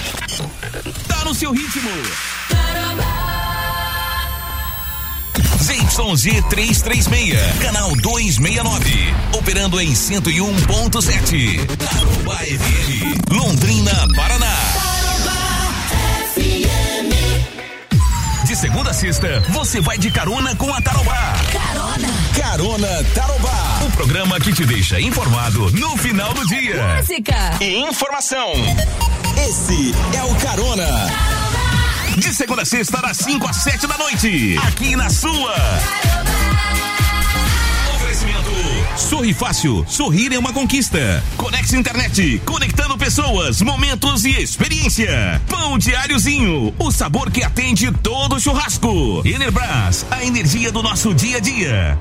Tá no seu ritmo. Z Y Z trezentos e trinta e seis, canal duzentos e sessenta e nove, operando em cento e um ponto sete. Tarobá F M, Londrina, Paraná. De segunda a sexta, você vai de carona com a Tarobá. Carona. Carona Tarobá. O programa que te deixa informado no final do dia. Música e informação. Esse é o Carona. De segunda a sexta, das cinco às sete da noite. Aqui na sua. Oferecimento. Sorri Fácil. Sorrir é uma conquista. Conex Internet. Conectando pessoas, momentos e experiência. Pão Diáriozinho. O sabor que atende todo churrasco. Enerbras. A energia do nosso dia a dia.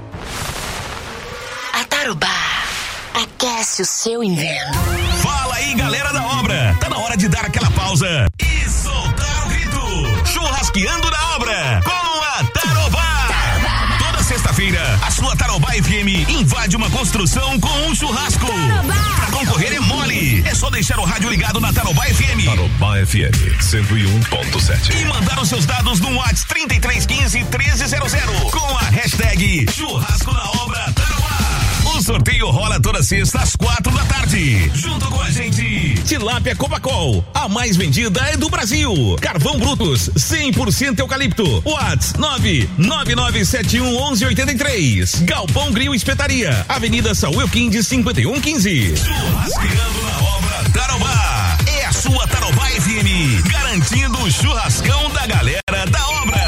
A Tarobá aquece o seu inverno. Fala aí, galera da obra. Tá na hora de dar aquela pausa e soltar o grito. Churrasqueando na obra com a Tarobá. Tarobá. Toda sexta-feira, a sua Tarobá F M invade uma construção com um churrasco. Tarobá. Pra concorrer é mole. É só deixar o rádio ligado na Tarobá F M. Tarobá F M cento e um ponto sete. E mandar os seus dados no WhatsApp trinta e três quinze, treze zero zero com a hashtag Churrasco na Obra Tarobá. O sorteio sorteio rola toda sexta às quatro da tarde. Junto com a gente, Tilápia Copacol, a mais vendida é do Brasil. Carvão Brutus, cem por cento eucalipto. Whats nove nove nove sete um um um oito três. Galpão Grill Espetaria, Avenida Saúl Elquinde cinquenta e um quinze. Churrasqueando na obra Tarobá. É a sua Tarobá F M, garantindo o churrascão da galera da obra.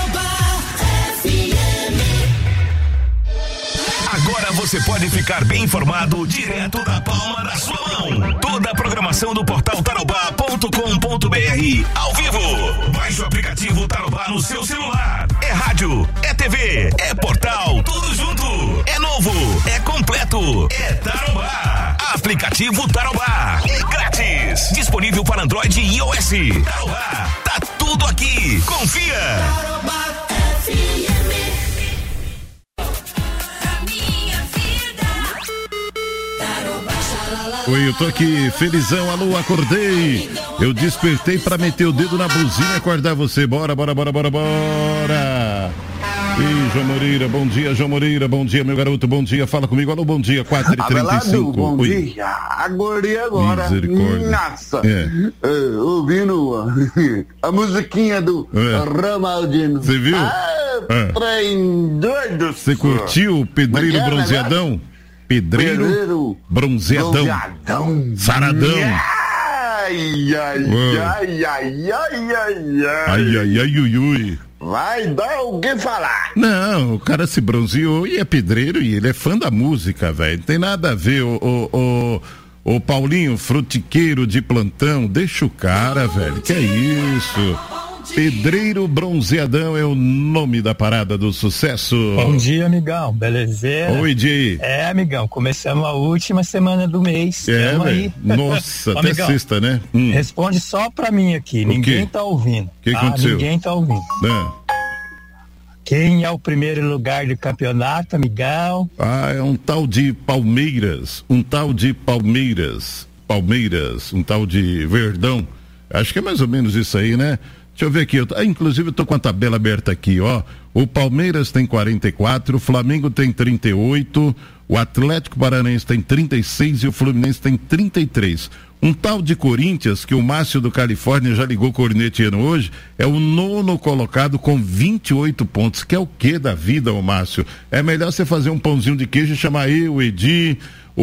Agora você pode ficar bem informado direto da palma da sua mão. Toda a programação do portal tarobá ponto com ponto br ao vivo. Baixe o aplicativo Tarobá no seu celular. É rádio, é T V, é portal, tudo junto. É novo, é completo, é Tarobá. Aplicativo Tarobá, é grátis. Disponível para Android e iOS. Tarobá, tá tudo aqui. Confia. Tarobá F M. Oi, eu tô aqui, felizão, alô, acordei. Eu despertei pra meter o dedo na buzina e acordar você. Bora, bora, bora, bora, bora. Ih, João Moreira, bom dia, João Moreira, bom dia, meu garoto, bom dia, fala comigo, alô, bom dia, quatro e trinta e cinco. Bom Oi. dia, acordei agora. Misericórdia. Nossa, É. uh, ouvindo a musiquinha do É. Ramaldino. Você viu? Ah, É. trem doido. Você curtiu o Pedreiro Como é que é, Bronzeadão? Pedreiro, Pedreiro Bronzeadão. Bronzeadão. Saradão. Ai, ai, Ué. ai, ai, ai, ai, ai. Ai, ai, ai, ui, ui. Vai dar o que falar. Não, o cara se bronzeou e é pedreiro e ele é fã da música, velho. Não tem nada a ver, o, o, o, o Paulinho, frutiqueiro de plantão, deixa o cara, velho. Que é isso? Pedreiro Bronzeadão é o nome da parada do sucesso. Bom dia, amigão, belezinha? Oi, Jay. É, amigão, começamos a última semana do mês. É, Tamo velho. aí. Nossa, Ô, até amigão, sexta, né? Hum. Responde só pra mim aqui, O ninguém quê? tá ouvindo. Que tá? aconteceu? Ninguém tá ouvindo. Ah. Quem é o primeiro lugar do campeonato, amigão? Ah, é um tal de Palmeiras, um tal de Palmeiras, Palmeiras, um tal de Verdão. Acho que é mais ou menos isso aí, né? Deixa eu ver aqui, eu, ah, inclusive eu tô com a tabela aberta aqui, ó. O Palmeiras tem quarenta e quatro, o Flamengo tem trinta e oito, o Atlético Paranaense tem trinta e seis e o Fluminense tem trinta e três. Um tal de Corinthians, que o Márcio do Califórnia já ligou corneteando hoje, é o nono colocado com vinte e oito pontos. Que é o que da vida, ô Márcio? É melhor você fazer um pãozinho de queijo e chamar eu, o Edi,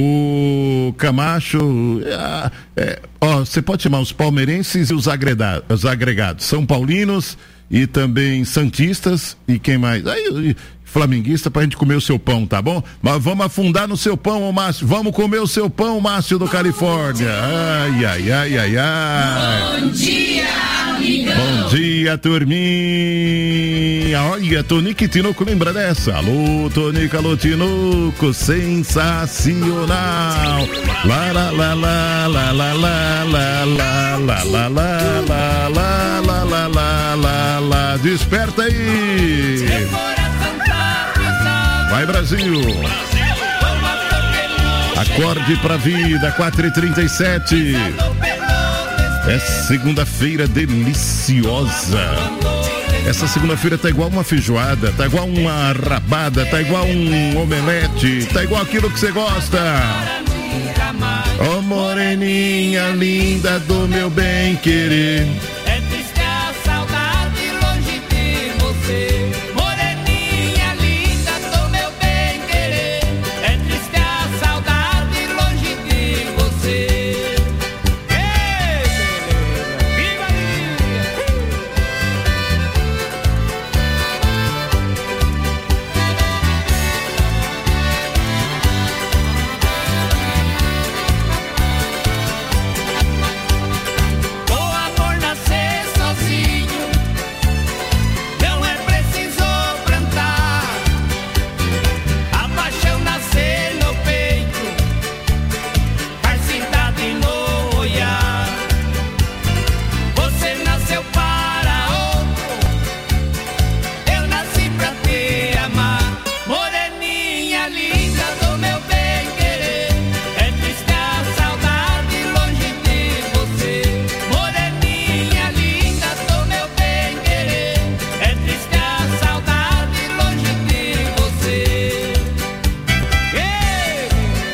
o Camacho. É, é, ó, você pode chamar os palmeirenses e os, agreda, os agregados. São paulinos e também santistas e quem mais? Aí, flamenguista pra gente comer o seu pão, tá bom? Mas vamos afundar no seu pão, ô Márcio. Vamos comer o seu pão, Márcio do Califórnia. Ai, ai, ai, ai, ai. Bom dia, amigão. Bom dia, turminha. Olha, Tonico e Tinoco, lembra dessa? Alô, Tonico, alô, Tinoco, sensacional. Lá, lá, lá, lá, lá, lá, lá, lá, lá, lá, lá, lá, lá, lá, lá, lá, lá, lá, lá. Desperta aí. Vai, Brasil. Acorde pra vida, quatro e trinta e sete. É segunda-feira deliciosa. Essa segunda-feira tá igual uma feijoada, tá igual uma rabada, tá igual um omelete, tá igual aquilo que você gosta. Ô, oh, moreninha linda do meu bem querer. É triste a saudade longe de você. Moreninha linda do meu bem querer. É triste a saudade longe de você. Ei, viva a o amor nascer sozinho, não é preciso plantar. A paixão nascer no peito, faz cidade no olhar. Você nasceu para outro, eu nasci pra te amar. Moreninha linda do meu bem querer, é triste a saudade longe de você. Moreninha linda do meu bem querer, é triste a saudade longe de você. Ei,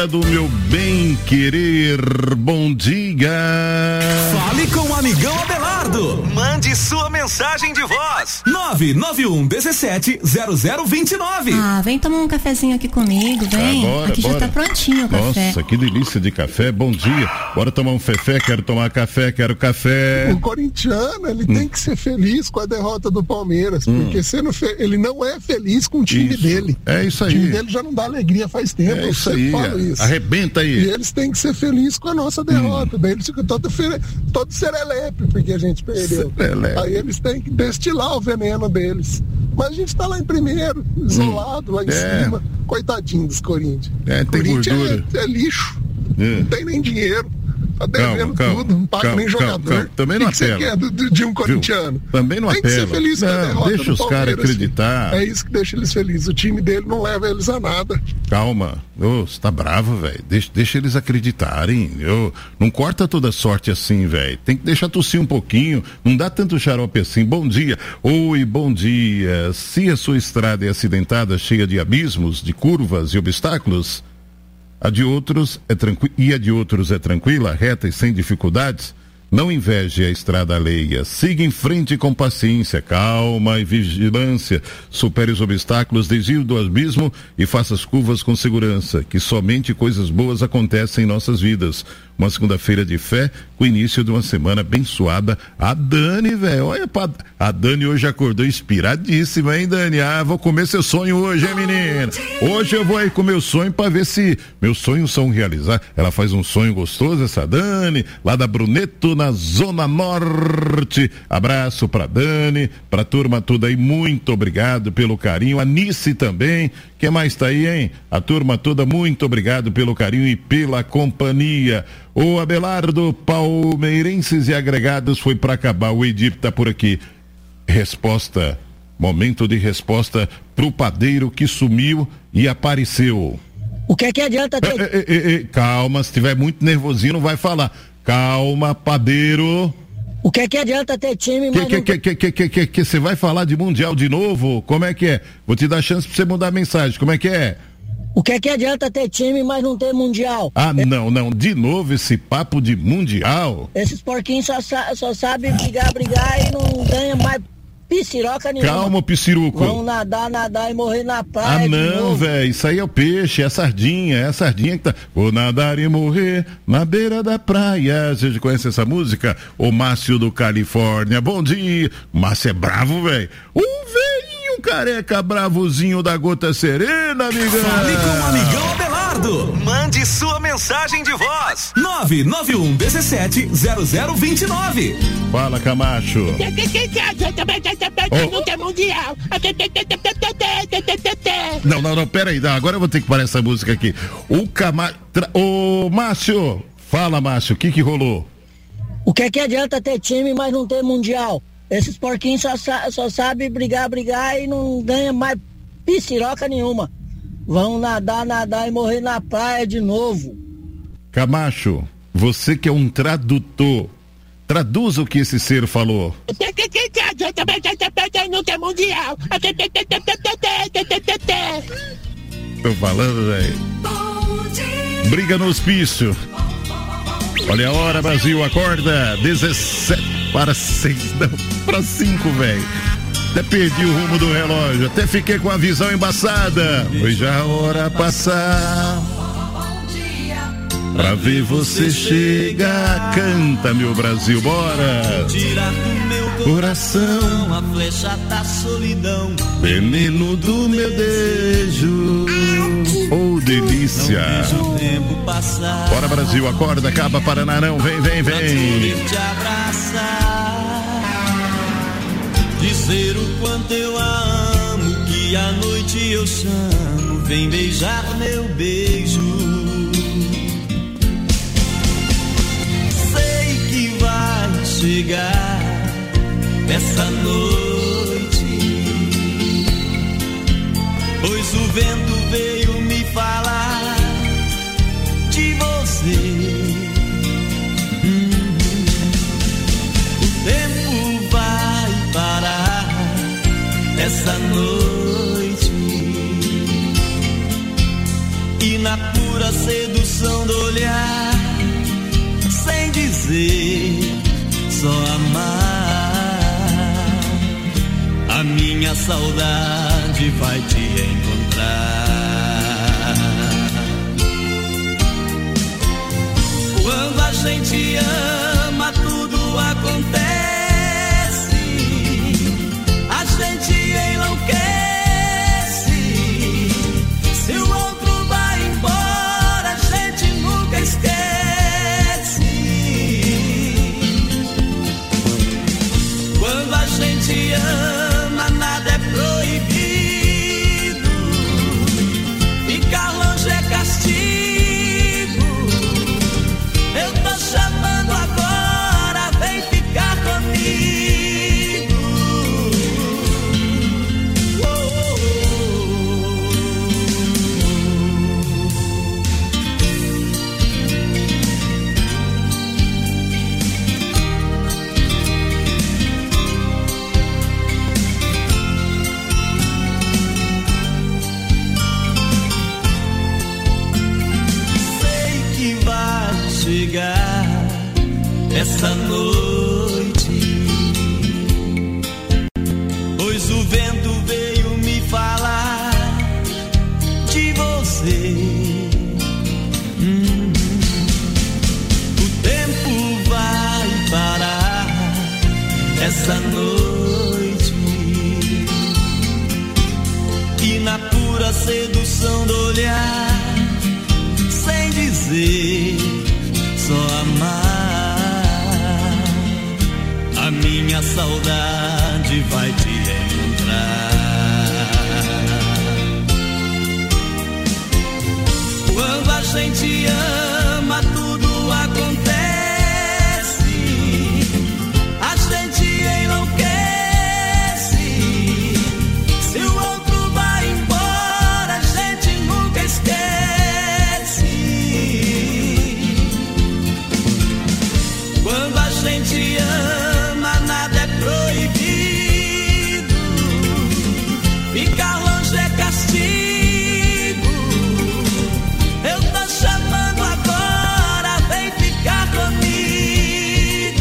Obrigado, meu bem querer. Bom dia. Fale com o amigão Abelardo. Mande sua mensagem de voz. nove nove um um sete zero zero dois nove. Ah, vem tomar um cafezinho aqui comigo, vem. Bora, aqui bora. já tá prontinho o café. Nossa, que delícia de café. Bom dia. Bora tomar um fefé. Quero tomar café, quero café. O corintiano, ele hum. tem que ser feliz com a derrota do Palmeiras, hum. porque sendo fe... ele não é feliz com o time isso. dele. É isso aí. O time dele já não dá alegria faz tempo. É isso aí. Isso. Arrebenta aí. E eles têm que ser felizes com a nossa derrota. Hum. Daí eles ficam todo, fere... todo serelepe porque a gente perdeu. Serelepe. Aí eles têm que destilar o veneno deles. Mas a gente tá lá em primeiro, isolado, hum. lá em é. cima. Coitadinho dos Corinthians. É, tem Corinthians gordura. É, é lixo. É. Não tem nem dinheiro. Tá devendo calma, calma, tudo, não paga calma, nem jogador. Calma, calma. Também não que apela. Que você quer do, de um corintiano? Viu? Também não tem apela. Tem que ser feliz não, com a derrota deixa os caras acreditar. É isso que deixa eles felizes. O time dele não leva eles a nada. Calma. Ô, você tá bravo, velho. Deixa, deixa eles acreditarem. Eu, não corta toda sorte assim, velho. Tem que deixar tossir um pouquinho. Não dá tanto xarope assim. Bom dia. Oi, bom dia. Se a sua estrada é acidentada, cheia de abismos, de curvas e obstáculos, A de outros é tranqui... e a de outros é tranquila, reta e sem dificuldades. Não inveje a estrada alheia. Siga em frente com paciência, calma e vigilância. Supere os obstáculos, desvie do abismo e faça as curvas com segurança. Que somente coisas boas acontecem em nossas vidas. Uma segunda-feira de fé, com o início de uma semana abençoada. A Dani, velho, olha pra... A Dani hoje acordou inspiradíssima, hein, Dani? Ah, vou comer seu sonho hoje, hein, menina? Hoje eu vou aí com meu sonho pra ver se meus sonhos são realizados. Ela faz um sonho gostoso, essa Dani, lá da Bruneto, na Zona Norte. Abraço pra Dani, pra turma toda aí, muito obrigado pelo carinho. A Nice também, quem mais tá aí, hein? A turma toda, muito obrigado pelo carinho e pela companhia. O Abelardo, palmeirenses e agregados, foi pra acabar. O Edip tá por aqui. Resposta, momento de resposta pro padeiro que sumiu e apareceu. O que é que adianta ter... É, é, é, calma, se tiver muito nervosinho não vai falar. Calma, padeiro. O que é que adianta ter time, mas que, que, que, que, que, que, que você vai falar de Mundial de novo? Como é que é? Vou te dar chance pra você mudar a mensagem. Como é que é? O que é que adianta ter time, mas não ter Mundial? Ah, não, não. De novo esse papo de Mundial. Esses porquinhos só, só sabem brigar, brigar e não ganham mais pisciroca nenhuma. Calma, pisciruco. Vão nadar, nadar e morrer na praia. Ah, não, velho. Isso aí é o peixe, é a sardinha. É a sardinha que tá. Vou nadar e morrer na beira da praia. Você já conhece essa música? O Márcio do Califórnia. Bom dia. Márcio é bravo, velho. Um velhinho careca bravozinho da Gota Serena, amigão. Fale com o amigão Abelardo. Mande sua mensagem de voz. nove nove um um sete zero zero dois nove. Fala, Camacho. Não tem mundial. Não, não, não, pera aí. Não, agora eu vou ter que parar essa música aqui. O Camacho. Tra... Ô, Márcio. Fala, Márcio. O que que rolou? O que é que adianta ter time, mas não ter Mundial? Esses porquinhos só, só sabem brigar, brigar e não ganham mais pisciroca nenhuma. Vão nadar, nadar e morrer na praia de novo. Camacho, você que é um tradutor, traduza o que esse ser falou. Não tem mundial. Tô falando, velho. Briga no hospício. Olha a hora, Brasil, acorda. dezessete para seis, não, para cinco, velho. Até perdi o rumo do relógio, até fiquei com a visão embaçada. Foi já a hora passar. Pra ver você chegar, canta, meu Brasil, bora. Tirar do meu coração a flecha da solidão, veneno do meu beijo. Oh, delícia. Bora, Brasil, acorda, acaba Paraná, não, vem, vem, vem. Te abraçar, dizer o quanto eu a amo, que à noite eu chamo, vem beijar meu beijo. Vai chegar essa noite, pois o vento veio me falar de você. Hum, o tempo vai parar essa noite e na pura sedução minha saudade vai te encontrar. Quando a gente ama, tudo acontece. A gente enlouquece. Se o outro vai embora, a gente nunca esquece. Quando a gente ama, nada é proibido. Ficar longe é castigo. Eu tô chamando agora, vem ficar comigo. Chegar essa noite, pois o vento veio me falar de você. Hum. O tempo vai parar essa noite e na pura sedução do olhar, sem dizer, só amar, a minha saudade vai te encontrar. Quando a gente ama, tudo acontece. A gente enlouquece. Se o outro vai embora, a gente nunca esquece. Quando a gente ama, nada é proibido. Ficar longe é castigo. Eu tô chamando agora, vem ficar comigo.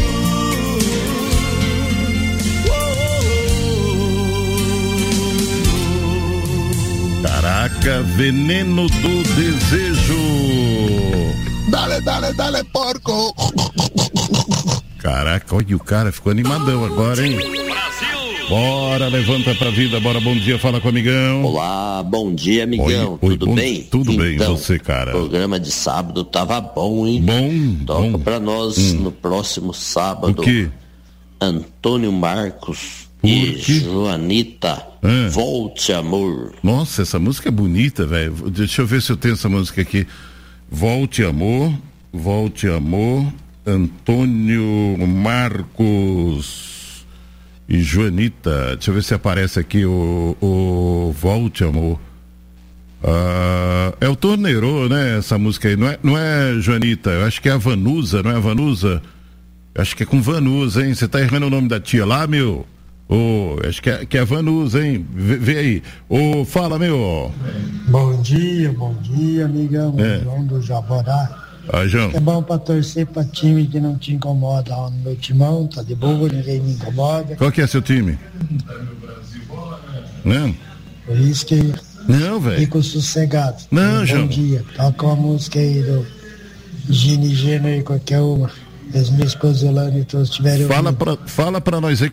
Caraca, veneno do desejo. Dale, dale, dale, porco. Caraca, olha, o cara ficou animadão agora, hein? Bora, levanta pra vida, bora, bom dia, fala com o amigão. Olá, bom dia, amigão, oi, oi, tudo bom, bem? Tudo então, bem, você, cara? O programa de sábado tava bom, hein? Bom, Toca bom. pra nós hum. no próximo sábado. O quê? Antônio Marcos e Joanita, ah. Volte Amor. Nossa, essa música é bonita, velho. Deixa eu ver se eu tenho essa música aqui. Volte Amor, Volte Amor, Antônio Marcos e Joanita. Deixa eu ver se aparece aqui o, o Volte Amor. Ah, é o Torneiro, né? Essa música aí. Não é, não é Joanita, eu acho que é a Vanusa, não é a Vanusa? Eu acho que é com Vanusa, hein? Você tá errando o nome da tia lá, meu? Ô, oh, acho que é, que é a Vanusa, hein? Vê, vê aí. Ô, oh, fala, meu. Bom dia, bom dia, amigão. É. João do Jaborá. Ah, João. É bom pra torcer pra time que não te incomoda. Ó, no meu timão, tá de boa, ninguém me incomoda. Qual que é seu time? Não? Por isso que não, velho. Fico sossegado. Não, bom João. Bom dia. Toca uma música aí do Gini Gênero aí, qualquer uma. As minhas esposas Yolanda e todos tiverem. Fala pra, fala pra nós aí